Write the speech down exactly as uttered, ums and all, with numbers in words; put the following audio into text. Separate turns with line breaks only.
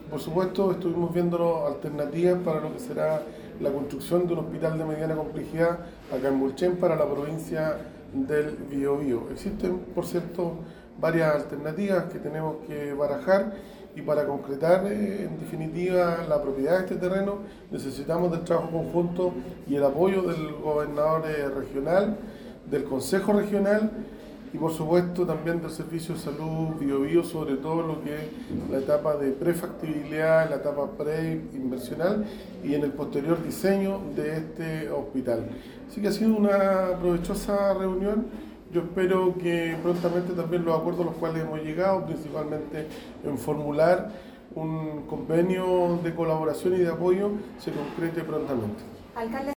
Por supuesto, estuvimos viendo alternativas para lo que será la construcción de un hospital de mediana complejidad acá en Mulchen para la provincia del Biobío. Existen, por cierto, varias alternativas que tenemos que barajar y para concretar, eh, en definitiva, la propiedad de este terreno necesitamos del trabajo conjunto y el apoyo del gobernador eh, regional, del Consejo Regional y por supuesto también del Servicio de Salud Biobío, sobre todo lo que es la etapa de prefactibilidad, la etapa preinversional y en el posterior diseño de este hospital. Así que ha sido una provechosa reunión. Yo espero que prontamente también los acuerdos a los cuales hemos llegado, principalmente en formular un convenio de colaboración y de apoyo, se concrete prontamente.
Alcalde.